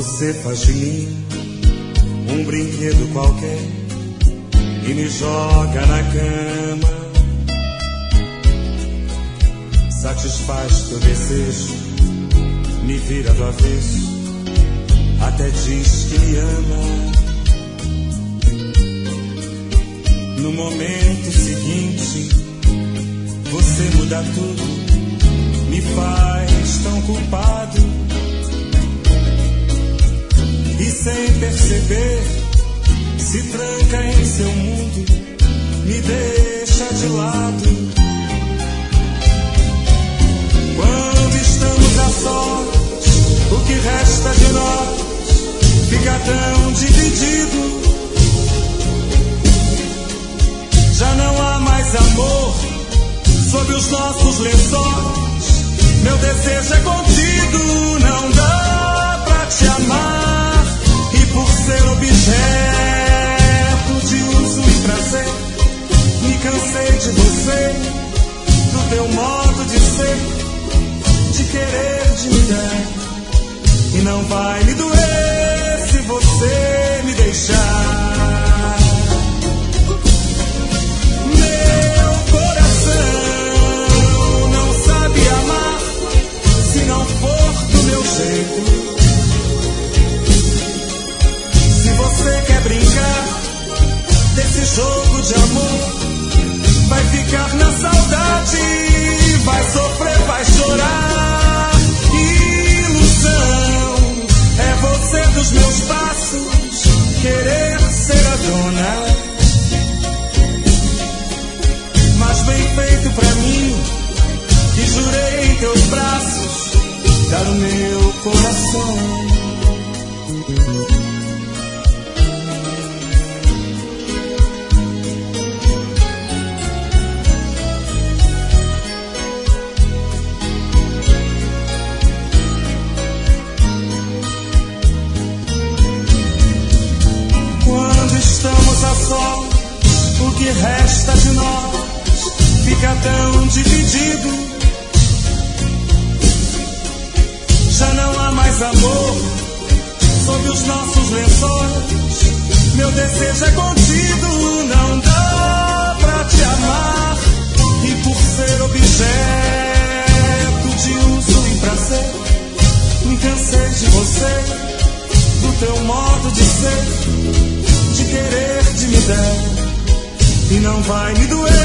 Você faz de mim um brinquedo qualquer e me joga na cama. Satisfaz teu desejo, me vira do avesso, até diz que me ama. No momento seguinte, você muda tudo, me faz tão culpado. E sem perceber, se tranca em seu mundo, me deixa de lado. Quando estamos a sós, o que resta de nós fica tão dividido. Já não há mais amor sob os nossos lençóis. Meu desejo é contido, não dá pra te amar. E por ser objeto de uso e prazer, me cansei de você, do teu modo de ser, de querer, de me dar. E não vai me doer se você me deixar. Meu coração não sabe amar se não for do meu jeito. Se você quer brincar desse jogo de amor, vai ficar na saudade, vai sofrer, vai chorar. Ilusão é você dos meus passos, querer ser a dona. Mas bem feito pra mim, que jurei em teus braços dar o meu coração. Estamos a sós, o que resta de nós fica tão dividido. Já não há mais amor sob os nossos lençóis. Meu desejo é contido, não dá pra te amar. E por ser objeto de uso e prazer, me cansei de você, do teu modo de ser, de querer, de me dar. E não vai me doer